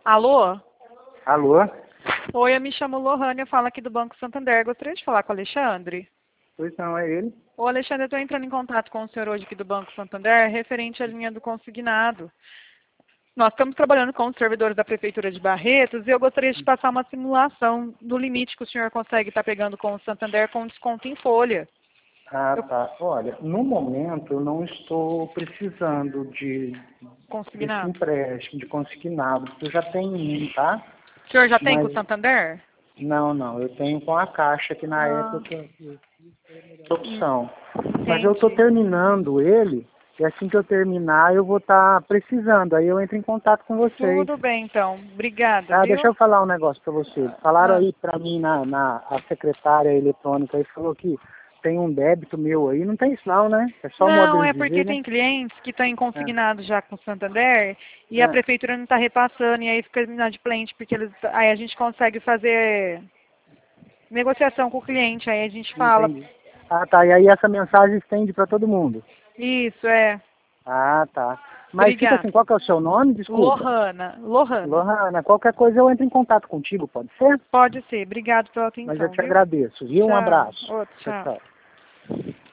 Alô? Alô? Oi, eu me chamo Lohane, eu falo aqui do Banco Santander. Gostaria de falar com o Alexandre. Pois não, é ele? Ô, Alexandre, eu estou entrando em contato com o senhor hoje aqui do Banco Santander, referente à linha do consignado. Nós estamos trabalhando com os servidores da Prefeitura de Barretos e eu gostaria de passar uma simulação do limite que o senhor consegue estar pegando com o Santander com desconto em folha. Ah, tá. Olha, no momento eu não estou precisando desse Consignado. empréstimo de consignado, porque eu já tenho um, tá? O senhor já tem com Mas o Santander? não, eu tenho com a Caixa, que na Ah, época eu fiz essa opção. Mas eu estou entendi. terminando ele, e assim que eu terminar eu vou estar precisando, aí eu entro em contato com vocês. Tudo bem, então. Obrigada, Ah, deixa viu? eu falar um negócio para você. Falaram Ah. aí para mim a secretária eletrônica aí falou que tem um débito meu aí. Não tem isso não, né? É só modo Não, de é porque dizer, né? tem clientes que estão É, consignados já com o Santander e a é, prefeitura não está repassando e aí fica inadimplente, porque aí a gente consegue fazer negociação com o cliente, aí a gente fala, entendi. Ah, tá. E aí essa mensagem estende para todo mundo. isso, é, Ah, tá. Mas tipo assim, obrigada. qual que é o seu nome? Desculpa. Lohana, Lohana, qualquer coisa eu entro em contato contigo, pode ser? pode ser, obrigado pela Mas eu atenção, te viu? agradeço, viu? Um Tchau, abraço. outro, Tchau, tchau. tchau.